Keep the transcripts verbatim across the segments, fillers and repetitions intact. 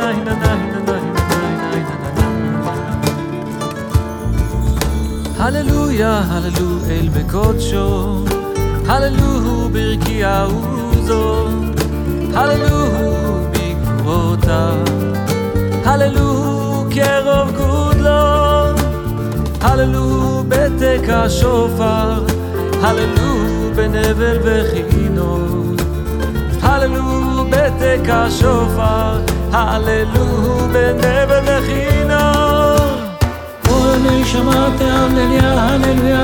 הללויה, הללו אל בקודשו, הללו ברכי העוזו, הללו בגבורותיו, הללו קרוב גודלו, הללו בתק השופר, הללו בנבל וכינות, הללו בתק השופר, הללו בנבל וכינות. כל נשמה תהלליה, הללויה,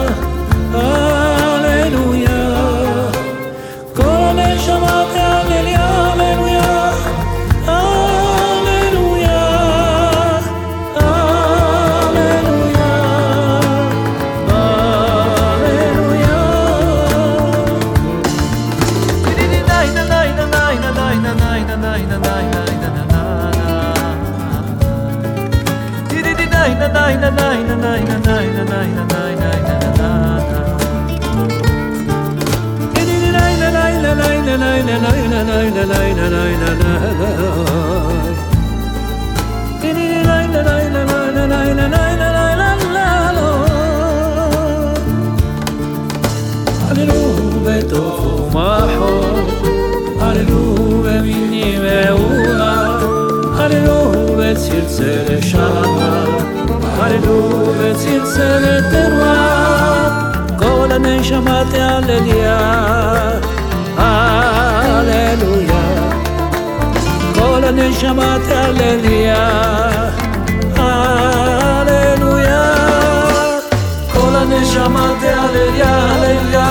הללויה. כל נשמה תהלליה, הללויה, הללויה, הללויה, הללויה. הללו בטוב ומחול, הללו במיני מעולה, הללו בצלצל שמה, הללו בצלצל תרועה. כל הנשמה תהלליה, הללויה. כל הנשמה תהלליה, הללויה. כל הנשמה תהלליה, הללויה.